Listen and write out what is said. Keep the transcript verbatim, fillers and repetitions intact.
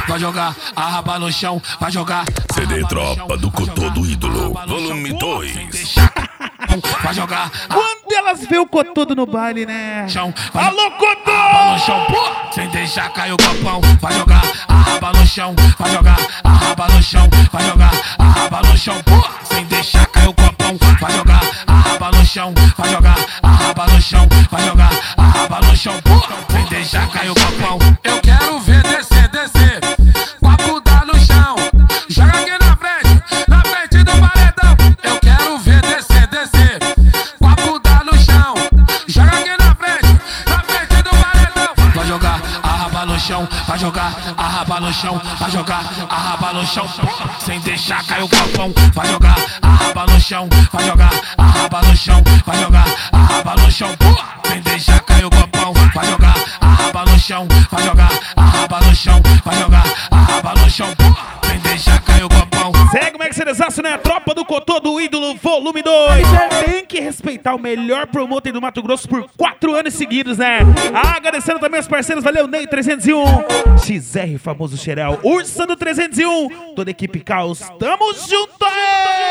vai jogar a raba no chão, vai jogar. C D Tropa do Cotô do Ídolo, volume dois. Vai jogar. Quando elas vê o Cotudo no baile, né? Chão, alô, Cotô! Raba no chão, pô, sem deixar cair o copão. Vai jogar a raba no chão, vai jogar a raba no chão, vai jogar a raba no chão, pô, sem deixar cair o copão. Vai jogar a raba no chão, vai jogar a raba no chão, vai jogar a raba no chão, pô, sem deixar cair o copão. Eu quero ver descer, descer, copo dá no chão, joga aqui na frente, na frente do paredão. Eu quero ver descer, descer, copo dá no chão, joga aqui na frente, na frente do paredão. Vai jogar a raba no chão, vai jogar a raba no chão, vai jogar a raba no chão, sem deixar cair o copão. Vai jogar a raba no chão, vai jogar a raba no chão, vai jogar a raba no chão, sem deixar cair o copão. Vai jogar a raba no chão, vai jogar a raba no chão, vai jogar a raba no chão, sem deixar cair o copão. Segue o Mercedesaço, né? Tropa do Cotô do Ídolo, volume dois. É, tem que respeitar o melhor promotor do Mato Grosso por quatro anos seguidos, né? Ah, agradecendo também os parceiros, valeu, Ney trezentos e um, X R, famoso Xerel, Ursa do trezentos e um, toda a equipe Caos, tamo junto!